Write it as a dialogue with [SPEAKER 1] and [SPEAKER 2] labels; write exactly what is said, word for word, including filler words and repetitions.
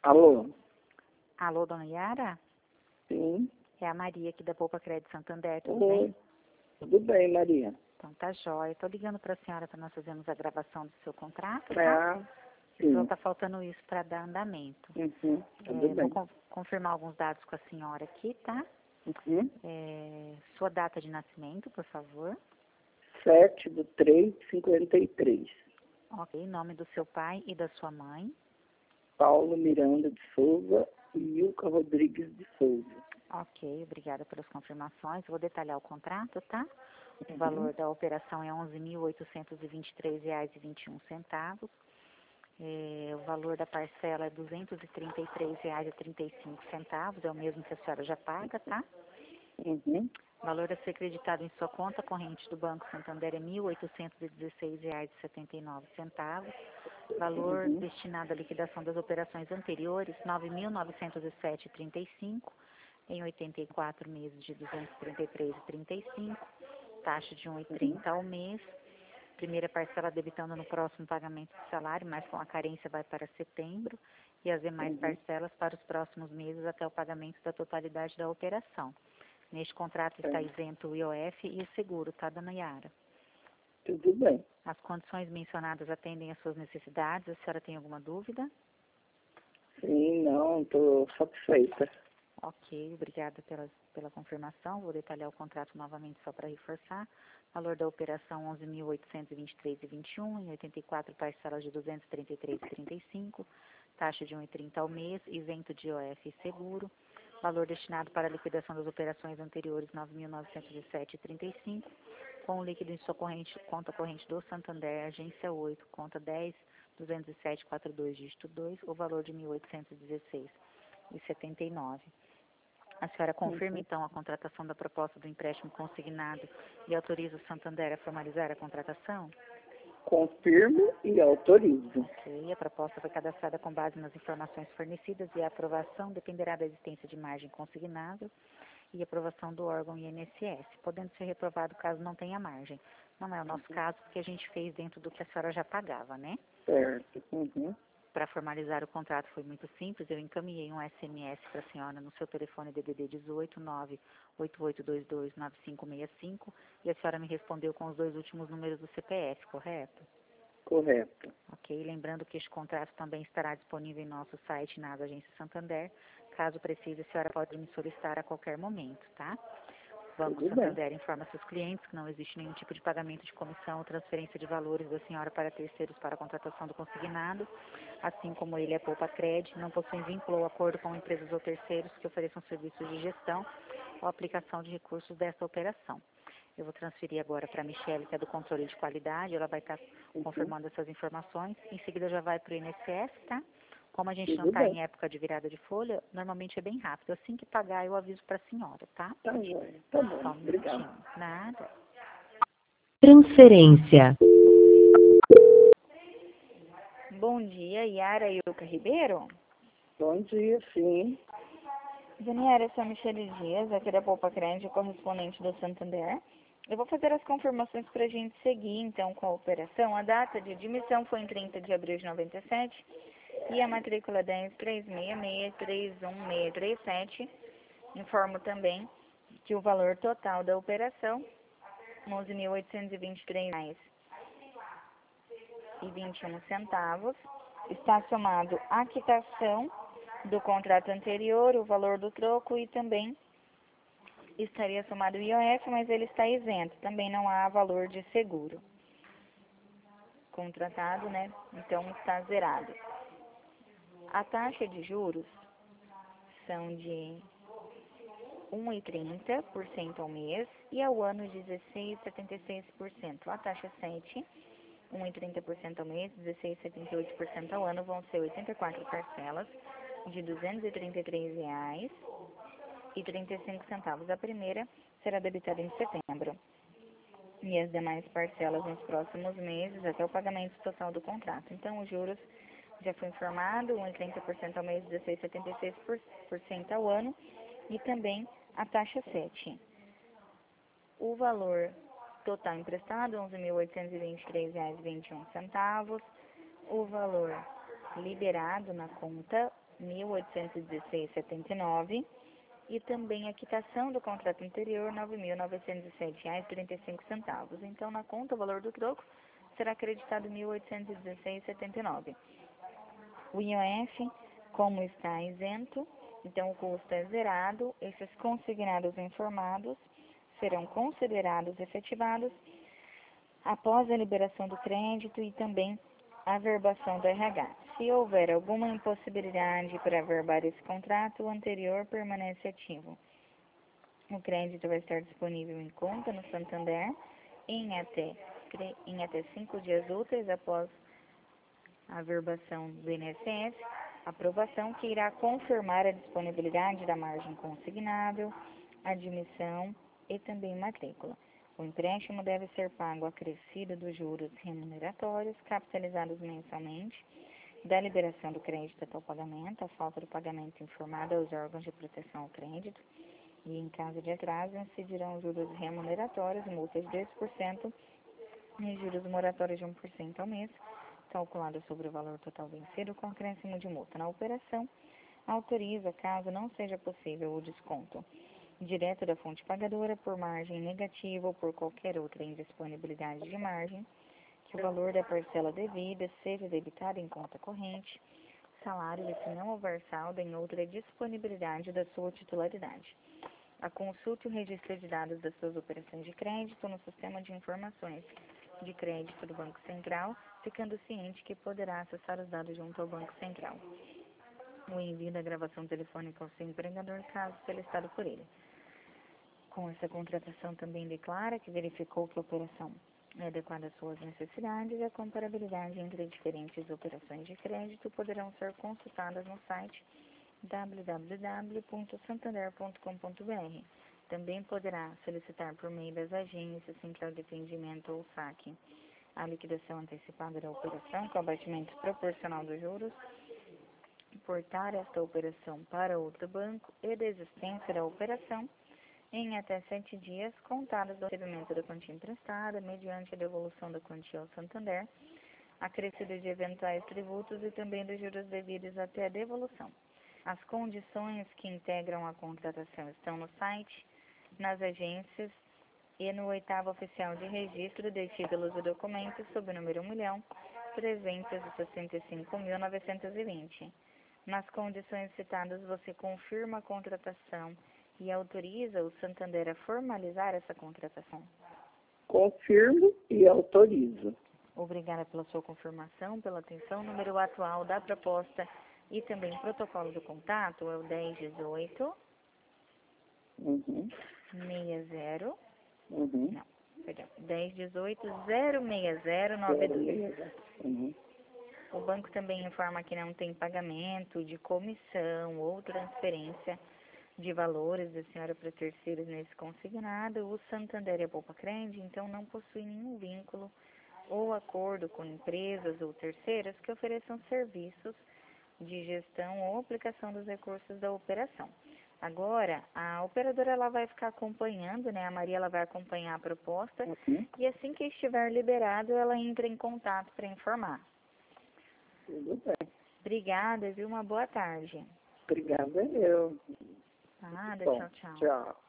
[SPEAKER 1] Alô?
[SPEAKER 2] Alô, dona Yara?
[SPEAKER 1] Sim.
[SPEAKER 2] É a Maria aqui da Poupa Crédito Santander, tudo
[SPEAKER 1] Oi.
[SPEAKER 2] bem?
[SPEAKER 1] Tudo bem, Maria?
[SPEAKER 2] Então tá jóia. Estou ligando para a senhora para nós fazermos a gravação do seu contrato, tá?
[SPEAKER 1] Ah, sim.
[SPEAKER 2] Só está faltando isso para dar andamento.
[SPEAKER 1] Uhum. Tudo
[SPEAKER 2] É, vou
[SPEAKER 1] bem.
[SPEAKER 2] con- confirmar alguns dados com a senhora aqui, tá?
[SPEAKER 1] Uhum.
[SPEAKER 2] É, sua data de nascimento, por favor.
[SPEAKER 1] sete do três de cinquenta e três.
[SPEAKER 2] Ok, nome do seu pai e da sua mãe.
[SPEAKER 1] Paulo Miranda de Souza e Ilka Rodrigues de Souza.
[SPEAKER 2] Ok, obrigada pelas confirmações. Vou detalhar o contrato, tá? O
[SPEAKER 1] Uhum.
[SPEAKER 2] valor da operação é onze mil oitocentos e vinte e três reais e vinte e um centavos. É, o valor da parcela é duzentos e trinta e três reais e trinta e cinco centavos, é o mesmo que a senhora já paga, tá?
[SPEAKER 1] Uhum.
[SPEAKER 2] O valor a ser acreditado em sua conta corrente do Banco Santander é mil oitocentos e dezesseis reais e setenta e nove centavos. Valor
[SPEAKER 1] Uhum.
[SPEAKER 2] destinado à liquidação das operações anteriores, nove mil novecentos e sete reais e trinta e cinco centavos, em oitenta e quatro meses de duzentos e trinta e três reais e trinta e cinco centavos, taxa de um real e trinta centavos ao mês. Primeira parcela debitando no próximo pagamento do salário, mas com a carência vai para setembro, e as demais
[SPEAKER 1] Uhum.
[SPEAKER 2] parcelas para os próximos meses até o pagamento da totalidade da operação. Neste contrato está
[SPEAKER 1] Certo.
[SPEAKER 2] isento o I O F e o seguro, tá, dona Yara?
[SPEAKER 1] Tudo bem.
[SPEAKER 2] As condições mencionadas atendem às suas necessidades. A senhora tem alguma dúvida?
[SPEAKER 1] Sim, não, estou satisfeita.
[SPEAKER 2] Ok, obrigada pela, pela confirmação. Vou detalhar o contrato novamente só para reforçar. Valor da operação onze mil oitocentos e vinte e três reais e vinte e um centavos, em oitenta e quatro parcelas de duzentos e trinta e três reais e trinta e cinco centavos, taxa de um real e trinta centavos ao mês, isento de I O F e seguro. Valor destinado para a liquidação das operações anteriores nove mil novecentos e sete reais e trinta e cinco centavos, com o líquido em sua corrente, conta corrente do Santander, agência oito, conta dez, duzentos e sete, quarenta e dois, dígito dois, o valor de mil oitocentos e dezesseis reais e setenta e nove centavos. A senhora confirma,
[SPEAKER 1] Uhum.
[SPEAKER 2] então, a contratação da proposta do empréstimo consignado e autoriza o Santander a formalizar a contratação?
[SPEAKER 1] Confirmo e autorizo.
[SPEAKER 2] Ok, a proposta foi cadastrada com base nas informações fornecidas e a aprovação dependerá da existência de margem consignável e aprovação do órgão I N S S, podendo ser reprovado caso não tenha margem. Não é o nosso caso, porque a gente fez dentro do que a senhora já pagava, né?
[SPEAKER 1] Certo. Uhum.
[SPEAKER 2] Para formalizar o contrato foi muito simples, eu encaminhei um S M S para a senhora no seu telefone D D D dezoito, nove oito oito dois dois, nove cinco seis cinco, e a senhora me respondeu com os dois últimos números do C P F, correto?
[SPEAKER 1] Correto.
[SPEAKER 2] Ok, lembrando que este contrato também estará disponível em nosso site na Agência Santander. Caso precise, a senhora pode me solicitar a qualquer momento, tá? O Banco
[SPEAKER 1] Tudo bem.
[SPEAKER 2] Santander informa seus clientes que não existe nenhum tipo de pagamento de comissão ou transferência de valores da senhora para terceiros para a contratação do consignado, assim como ele é Poupa Crédito, não possui vínculo ou acordo com empresas ou terceiros que ofereçam serviços de gestão ou aplicação de recursos dessa operação. Eu vou transferir agora para a Michelle, que é do controle de qualidade, ela vai estar
[SPEAKER 1] Uhum.
[SPEAKER 2] confirmando essas informações. Em seguida já vai para o I N S S, tá? Como a gente não
[SPEAKER 1] Tudo
[SPEAKER 2] está
[SPEAKER 1] bem.
[SPEAKER 2] em época de virada de folha, normalmente é bem rápido. Assim que pagar, eu aviso para a senhora, tá?
[SPEAKER 1] Tá joia. Tá bom.
[SPEAKER 2] Só um
[SPEAKER 1] Obrigado.
[SPEAKER 2] minutinho. Nada.
[SPEAKER 3] Transferência.
[SPEAKER 2] Bom dia, Yara Ilka Ribeiro.
[SPEAKER 1] Bom dia, sim.
[SPEAKER 2] Dona Yara, eu sou a Michele Dias, aqui da Poupa Crédito, correspondente do Santander. Eu vou fazer as confirmações para a gente seguir, então, com a operação. A data de admissão foi em trinta de abril de noventa e sete e a matrícula dez três seis seis três um seis três sete. Informo também que o valor total da operação, onze mil oitocentos e vinte e três reais e vinte e um centavos, está somado a quitação do contrato anterior, o valor do troco e também estaria somado o I O F, mas ele está isento, também não há valor de seguro contratado, né? Então está zerado. A taxa de juros são de um real e trinta por cento ao mês e ao ano dezesseis vírgula setenta e seis por cento. A taxa sete, um real e trinta por cento ao mês, dezesseis vírgula setenta e oito por cento ao ano, vão ser oitenta e quatro parcelas de duzentos e trinta e três reais e trinta e cinco centavos. A primeira será debitada em setembro e as demais parcelas nos próximos meses até o pagamento total do contrato. Então, os juros já foi informado, um real e trinta por cento ao mês, dezesseis vírgula setenta e seis por cento ao ano e também a taxa sete. O valor total emprestado, onze mil oitocentos e vinte e três reais e vinte e um centavos. O valor liberado na conta, mil oitocentos e dezesseis vírgula setenta e nove e também a quitação do contrato anterior, nove mil novecentos e sete reais e trinta e cinco centavos. Então, na conta, o valor do troco será acreditado mil oitocentos e dezesseis vírgula setenta e nove. O I O F, como está isento, então o custo é zerado, esses consignados informados serão considerados efetivados após a liberação do crédito e também a averbação do R H. Se houver alguma impossibilidade para averbar esse contrato, o anterior permanece ativo. O crédito vai estar disponível em conta no Santander em até, em até cinco dias úteis após a averbação do I N S S, aprovação que irá confirmar a disponibilidade da margem consignável, admissão e também matrícula. O empréstimo deve ser pago acrescido dos juros remuneratórios, capitalizados mensalmente, da liberação do crédito até o pagamento, a falta do pagamento informada aos órgãos de proteção ao crédito, e em caso de atraso, incidirão os juros remuneratórios, multas de dois por cento e juros moratórios de um por cento ao mês, calculado sobre o valor total vencido com acréscimo de multa. Na operação, autoriza, caso não seja possível o desconto direto da fonte pagadora por margem negativa ou por qualquer outra indisponibilidade de margem, que o valor da parcela devida seja debitado em conta corrente, salário e se não houver saldo em outra disponibilidade da sua titularidade. A consulte o registro de dados das suas operações de crédito no sistema de informações de crédito do Banco Central, ficando ciente que poderá acessar os dados junto ao Banco Central. O envio da gravação telefônica ao seu empregador, caso solicitado por ele. Com essa contratação também declara que verificou que a operação é adequada às suas necessidades e a comparabilidade entre diferentes operações de crédito poderão ser consultadas no site w w w ponto santander ponto com ponto b r. Também poderá solicitar por meio das agências, central de atendimento ou saque a liquidação antecipada da operação com abatimento proporcional dos juros, portar esta operação para outro banco e desistência da operação em até sete dias contados do recebimento da quantia emprestada, mediante a devolução da quantia ao Santander, acrescido de eventuais tributos e também dos juros devidos até a devolução. As condições que integram a contratação estão no site, nas agências e no oitavo oficial de registro de títulos e documentos sob o número um milhão trezentos e sessenta e cinco mil novecentos e vinte. Nas condições citadas, você confirma a contratação e autoriza o Santander a formalizar essa contratação?
[SPEAKER 1] Confirmo e autorizo.
[SPEAKER 2] Obrigada pela sua confirmação, pela atenção. O número atual da proposta e também protocolo do contato é o dez dezoito,
[SPEAKER 1] Uhum.
[SPEAKER 2] sessenta.
[SPEAKER 1] Uhum.
[SPEAKER 2] Não, perdão. dez dezoito, zero seis zero nove dois.
[SPEAKER 1] Uhum.
[SPEAKER 2] O banco também informa que não tem pagamento de comissão ou transferência de valores da senhora para terceiros nesse consignado. O Santander e a Poupa Crédito, então, não possui nenhum vínculo ou acordo com empresas ou terceiras que ofereçam serviços de gestão ou aplicação dos recursos da operação. Agora, a operadora ela vai ficar acompanhando, né? A Maria ela vai acompanhar a proposta
[SPEAKER 1] Uhum.
[SPEAKER 2] e assim que estiver liberado, ela entra em contato para informar.
[SPEAKER 1] Tudo bem.
[SPEAKER 2] Obrigada, viu? Uma boa tarde.
[SPEAKER 1] Obrigada eu.
[SPEAKER 2] Nada,
[SPEAKER 1] Bom,
[SPEAKER 2] tchau, tchau.
[SPEAKER 1] tchau.